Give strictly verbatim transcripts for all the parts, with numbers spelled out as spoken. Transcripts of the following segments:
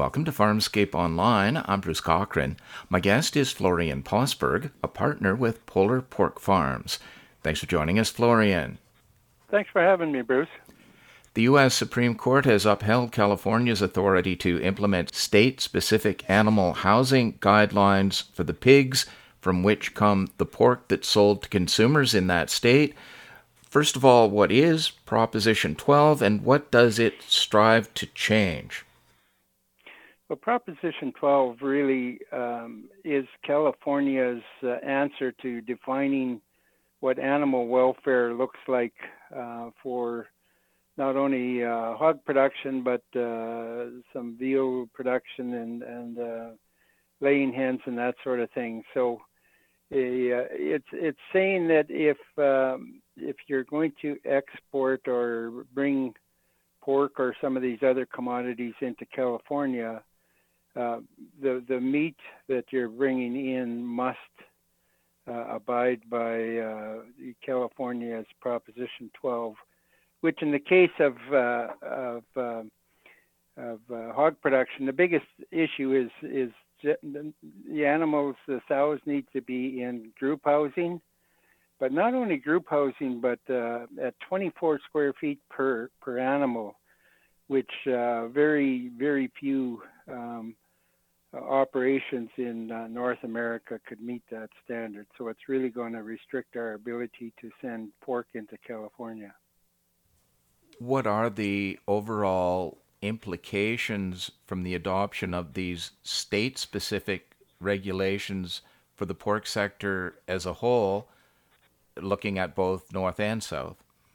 Welcome to Farmscape Online. I'm Bruce Cochran. My guest is Florian Posberg, a partner with Polar Pork Farms. Thanks for joining us, Florian. Thanks for having me, Bruce. The U S Supreme Court has upheld California's authority to implement state-specific animal housing guidelines for the pigs from which come the pork that's sold to consumers in that state. First of all, what is Proposition twelve, and what does it strive to change? Well, Proposition twelve really um, is California's uh, answer to defining what animal welfare looks like uh, for not only uh, hog production, but uh, some veal production and, and uh, laying hens and that sort of thing. So uh, it's it's saying that if um, if you're going to export or bring pork or some of these other commodities into California, uh, the the meat that you're bringing in must uh, abide by uh, California's Proposition twelve. Which, in the case of uh, of, uh, of uh, hog production, the biggest issue is is the animals, the sows need to be in group housing, but not only group housing, but uh, at twenty-four square feet per per animal, which uh, very very few um, operations in uh, North America could meet that standard. So it's really going to restrict our ability to send pork into California. What are the overall implications from the adoption of these state-specific regulations for the pork sector as a whole, looking at both North and South?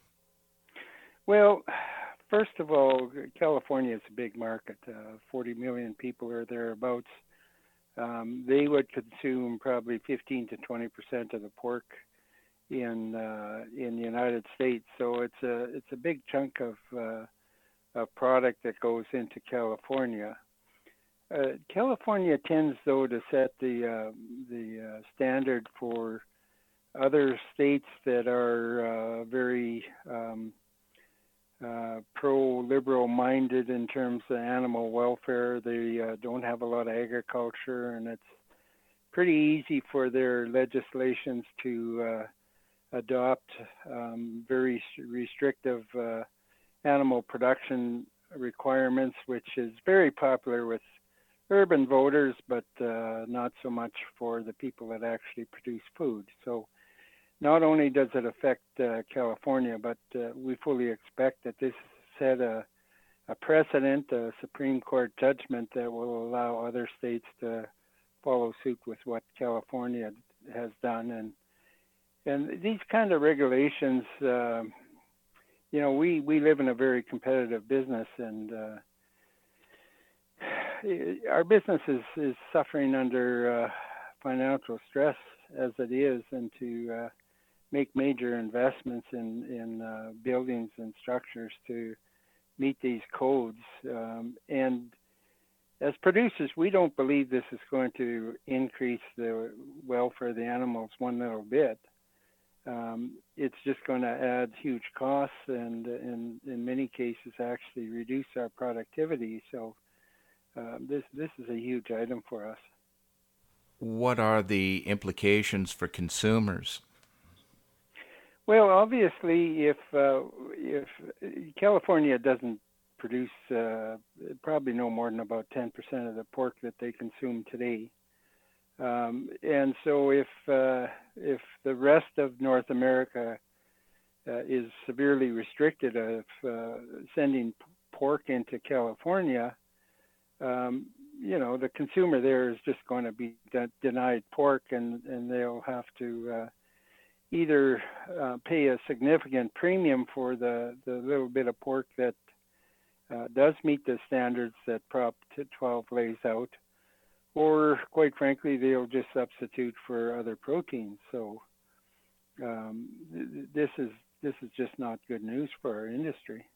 Well, first of all, California is a big market. Uh, forty million people are thereabouts. Um, they would consume probably fifteen to twenty percent of the pork in uh, in the United States, so it's a it's a big chunk of uh, of product that goes into California. Uh, California tends, though, to set the uh, the uh, standard for other states that are uh, very um, uh, pro-liberal minded in terms of animal welfare. They uh, don't have a lot of agriculture, and it's pretty easy for their legislations to uh, adopt um, very restrictive uh, animal production requirements, which is very popular with urban voters, but uh, not so much for the people that actually produce food. So not only does it affect uh, California, but uh, we fully expect that this set a, a precedent, a Supreme Court judgment that will allow other states to follow suit with what California has done. And And these kind of regulations, uh, you know, we, we live in a very competitive business, and uh, our business is, is suffering under uh, financial stress as it is, and to uh, make major investments in, in uh, buildings and structures to meet these codes. Um, and as producers, we don't believe this is going to increase the welfare of the animals one little bit. Um, it's just going to add huge costs and, and in many cases, actually reduce our productivity. So uh, this this is a huge item for us. What are the implications for consumers? Well, obviously, if uh, if California doesn't produce uh, probably no more than about ten percent of the pork that they consume today. Um, and so if uh, if the rest of North America uh, is severely restricted of uh, sending p- pork into California, um, you know, the consumer there is just going to be de- denied pork, and, and they'll have to uh, either uh, pay a significant premium for the, the little bit of pork that uh, does meet the standards that Prop twelve lays out, or quite frankly, they'll just substitute for other proteins. So um, th- this is this is just not good news for our industry.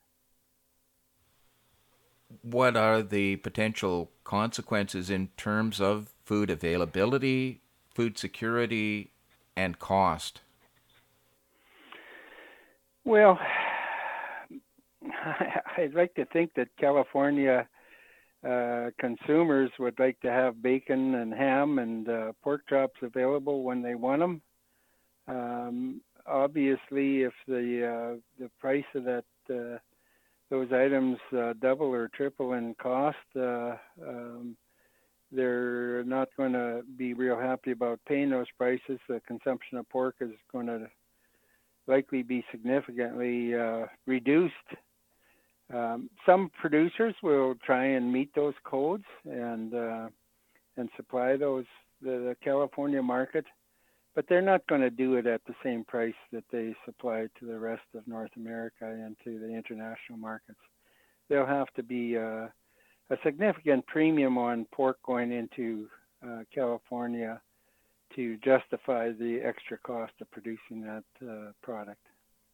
What are the potential consequences in terms of food availability, food security, and cost? Well, I'd like to think that California uh, consumers would like to have bacon and ham and uh, pork chops available when they want them. Um, obviously, if the uh, the price of that uh, those items uh, double or triple in cost, uh, um, they're not going to be real happy about paying those prices. The consumption of pork is going to likely be significantly uh, reduced. Um, some producers will try and meet those codes and uh, and supply those the, the California market, but they're not going to do it at the same price that they supply to the rest of North America and to the international markets. There'll have to be uh, a significant premium on pork going into uh, California to justify the extra cost of producing that uh, product.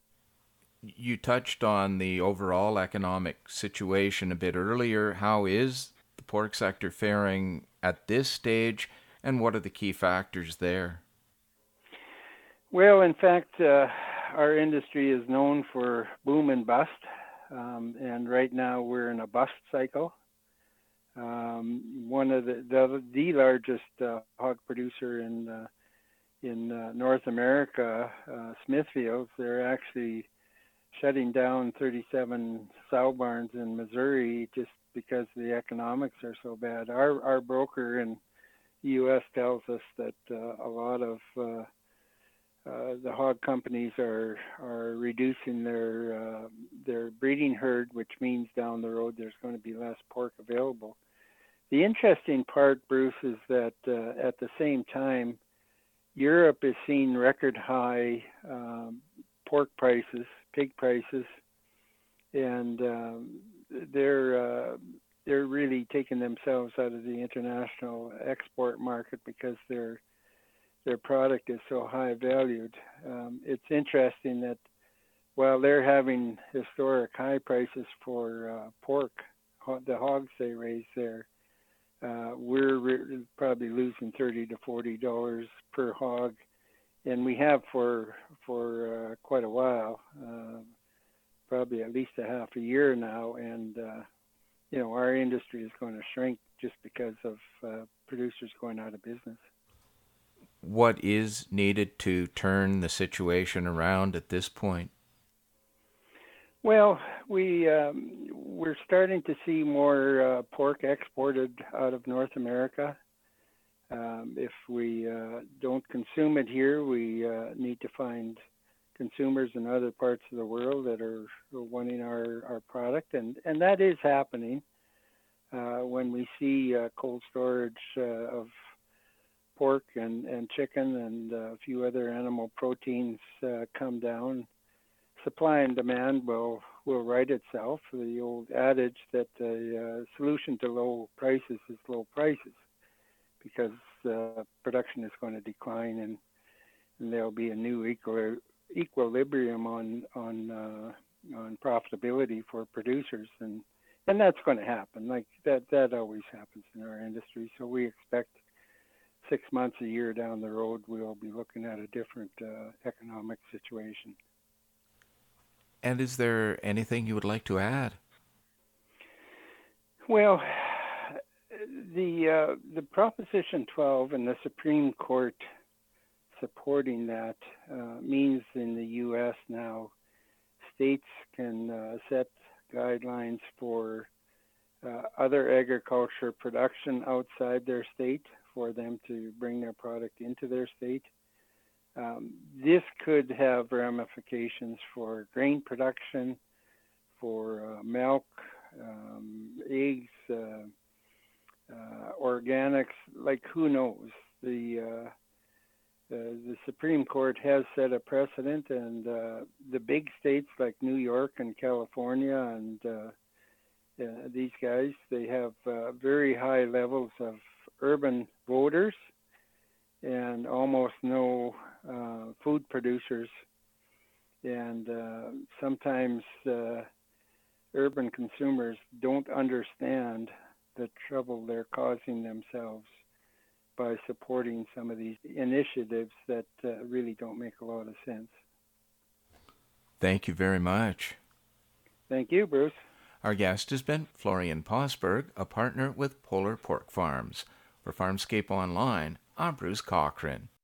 You touched on the overall economic situation a bit earlier. How is the pork sector faring at this stage, and what are the key factors there? Well, in fact, uh, our industry is known for boom and bust, um, and right now we're in a bust cycle. Um, one of the the, the largest uh, hog producer in uh, in uh, North America, uh, Smithfield, they're actually shutting down thirty-seven sow barns in Missouri just because the economics are so bad. Our our broker in the U S tells us that uh, a lot of uh, uh, the hog companies are are reducing their uh, their breeding herd, which means down the road there's going to be less pork available. The interesting part, Bruce, is that uh, at the same time, Europe is seeing record high um, pork prices, pig prices, and um, they're uh, they're really taking themselves out of the international export market because their their product is so high valued. Um, it's interesting that while they're having historic high prices for uh, pork, the hogs they raise there, uh, we're re- probably losing thirty to forty dollars per hog, and we have for for uh, quite a while, uh, probably at least a half a year now. And uh, you know, our industry is going to shrink just because of uh, producers going out of business. What is needed to turn the situation around at this point? Well, we um, we're starting to see more uh, pork exported out of North America. Um, if we uh, don't consume it here, we uh, need to find consumers in other parts of the world that are, are wanting our, our product, and, and that is happening. Uh, when we see uh, cold storage uh, of pork and, and chicken and uh, a few other animal proteins uh, come down, supply and demand will will right itself. The old adage that the uh, solution to low prices is low prices, because uh, production is going to decline, and, and there'll be a new equil- equilibrium on on uh, on profitability for producers, and and that's going to happen. Like that that always happens in our industry. So we expect six months a year down the road we'll be looking at a different uh, economic situation. And is there anything you would like to add? Well, the uh, the Proposition twelve and the Supreme Court supporting that uh, means in the U S now states can uh, set guidelines for uh, other agriculture production outside their state for them to bring their product into their state. Um, this could have ramifications for grain production, for uh, milk, um, eggs, uh, uh, organics. Like, who knows? The uh, uh, the Supreme Court has set a precedent, and uh, the big states like New York and California and uh, uh, these guys, they have uh, very high levels of urban voters and almost no uh, food producers. And uh, sometimes uh, urban consumers don't understand the trouble they're causing themselves by supporting some of these initiatives that uh, really don't make a lot of sense. Thank you very much. Thank you, Bruce. Our guest has been Florian Posberg, a partner with Polar Pork Farms. For Farmscape Online, I'm Bruce Cochran.